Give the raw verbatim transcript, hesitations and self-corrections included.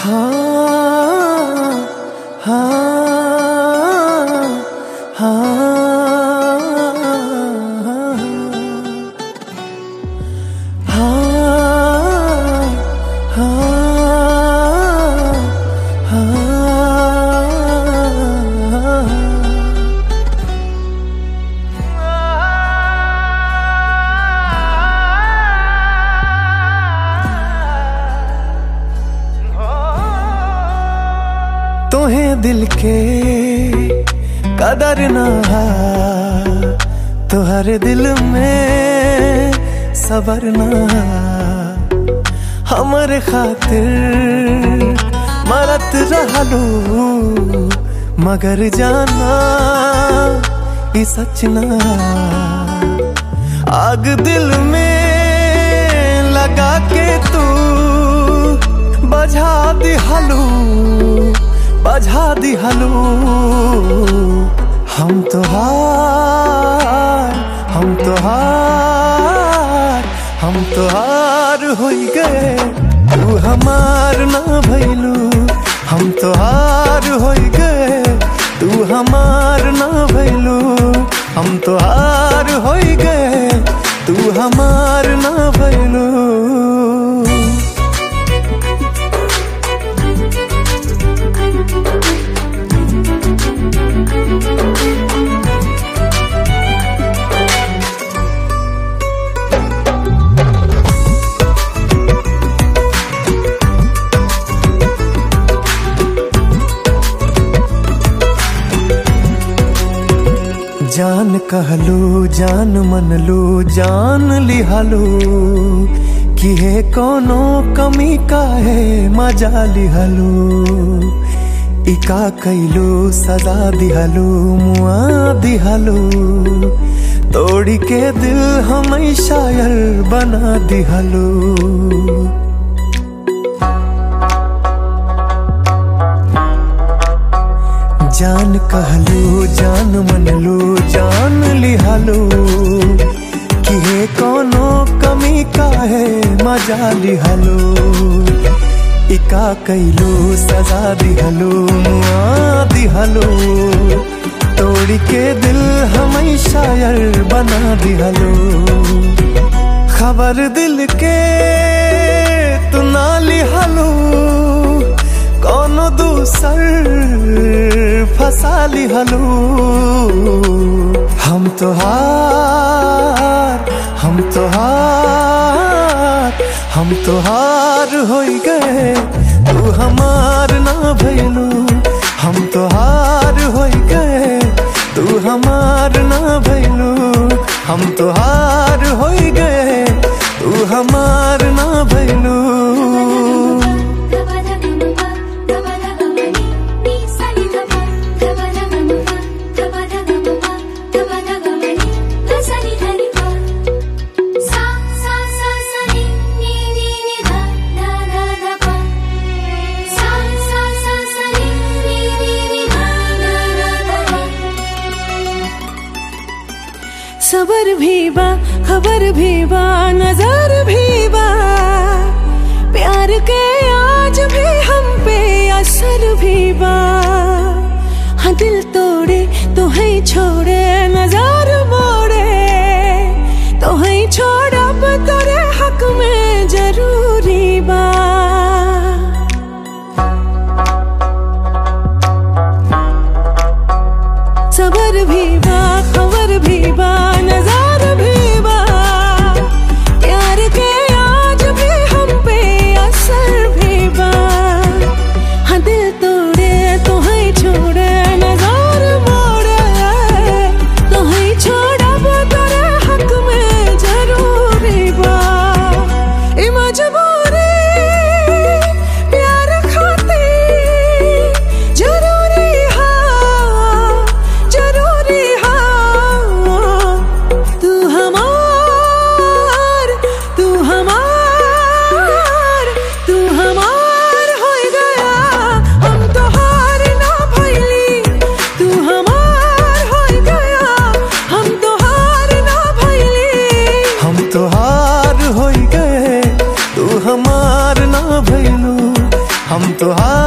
तुम्हें दिल के कदर ना तो हर दिल में सबर ना हमरे खातिर मरत रहलू मगर जाना ये सच ना आग दिल में लगा के तू बझा दिहलू बझा दिहलू हम तो हार हम तो हार हम तो हार हो गए तू हमार ना भइलू हम तो हार हो गए तू हमार ना भइलू हम तो हार हो गए तू हमार ना भइलू। जान कहलू जान मनलू जान लिहलू कि है कोनो कमी का है मजा लिहलू इका कैलू सजा दिहलू मुआ दिहलू तोड़ी के दिल हमें शायर बना दिहलू। जान कहलू जान मनलू जान लिहलू कि है कोनो कमी का है मजा लिहलू इका कैलू सजा दिहलू मुआ दिहलू तोड़ी के दिल हमें शायर बना दिहलू। खबर दिल के तू ना लिहलू कोनो दूसर फसा लिहलू हम तो हार हम तो हार हम तो हार हो गए तू हमार ना भइलू हम तो हार हो गए तू हमार ना भइलू हम तो हार हो गए तू हमार ना भइलू। सबर भी बा खबर भी बा नजर भी बा प्यार के आज भी हम पे असर भी बा हाँ दिल तोड़े तो है छोड़े नजर मोड़े तो है छोड़ा तोरे हक में जरूरी बा। सबर भी बा खबर भी बा नजार भी बा प्यार के आज भी हम पे असर हम तो हार